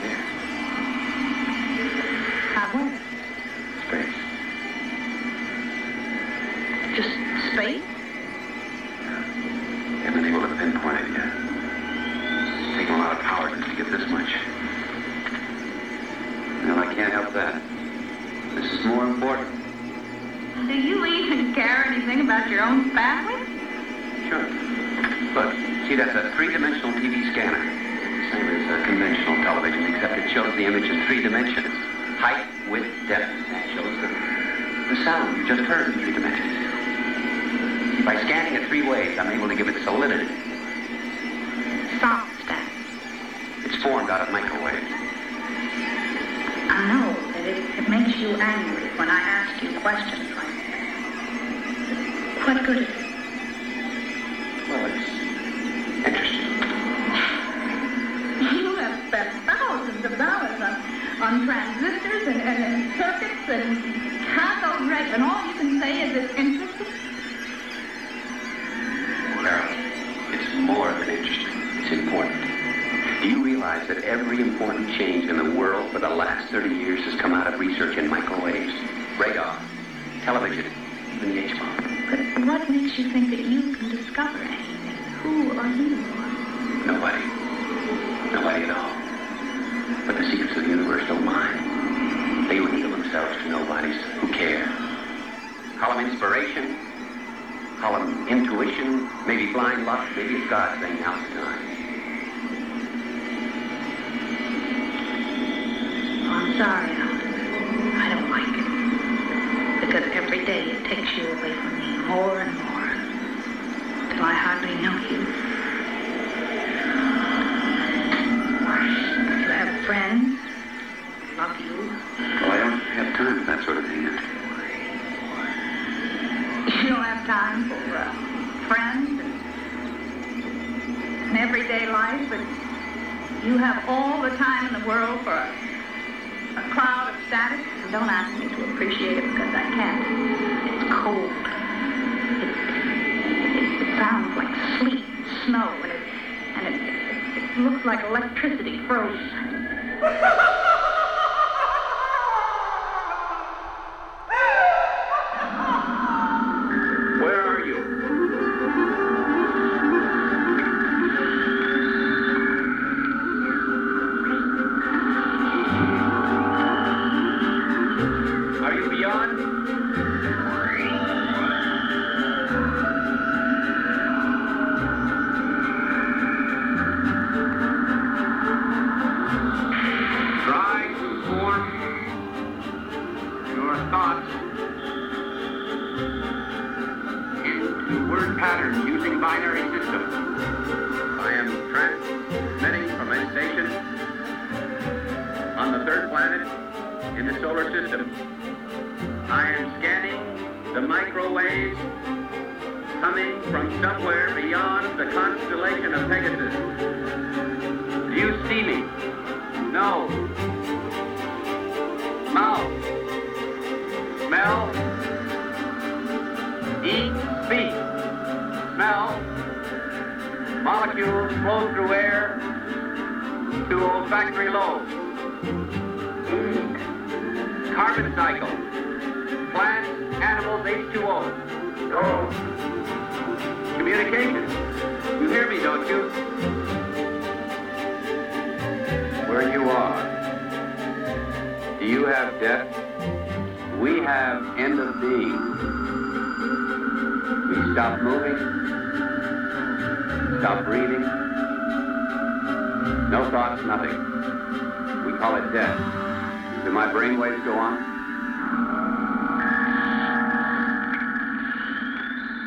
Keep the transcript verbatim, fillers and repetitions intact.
Here. Out where? Space. Just space? Haven't been able to pinpoint it yet. It's taken a lot of power just to get this much. Well, I can't help that. This is more important. Do you even care anything about your own family? Sure. Look, see, that's a three-dimensional T V scanner. Same as a conventional television, except it shows the image in three dimensions. Height, width, depth. That shows the, the sound you just heard in three dimensions. See, by scanning it three ways, I'm able to give it solidity. Soft stuff. It's formed out of microwaves. I know that it, it makes you angry when I ask you questions like that. What good is it? Well, it's interesting. You have spent thousands of dollars on, on transistors and, and, and circuits and cathode rays, and all you can say is it's interesting? Carol, it's more than interesting. It's important. Do you realize that every important change in the world for the last thirty years has come out of research in microwaves, radar, television, even the H-bomb? But what makes you think that you can discover anything? Who are you? Nobody. Nobody at all. But the secrets of the universe don't mind. They reveal themselves to nobodies who care. Call them inspiration. Call them intuition. Maybe blind luck. Maybe it's God saying now's the time. I'm sorry, Alan. I don't like it. Because every day it takes you away from me more and more. Till I hardly know you. You have friends. Love you. Well, I don't have time for that sort of thing. You don't have time for uh, friends and, and everyday life, but you have all the time in the world for a A cloud of static. Don't ask me to appreciate it because I can't. It's cold. It, it, it sounds like sleet and snow, and it and it, it, it looks like electricity frozen. Where are you? Are you beyond? Try to form your thoughts into word patterns using binary systems. I am transmitting from a station on the third planet in the solar system. I am scanning the microwaves coming from somewhere beyond the constellation of Pegasus. Do you see me? No. Mouth. Smell. Eat. Speak. Smell. Molecules flow through air to olfactory lobes. Carbon cycle. Plants, animals, H two O. Oh. Communication. You hear me, don't you? Where you are. Do you have death? We have end of being. We stop moving. Stop breathing. No thoughts, nothing. We call it death. Do my brain waves go on?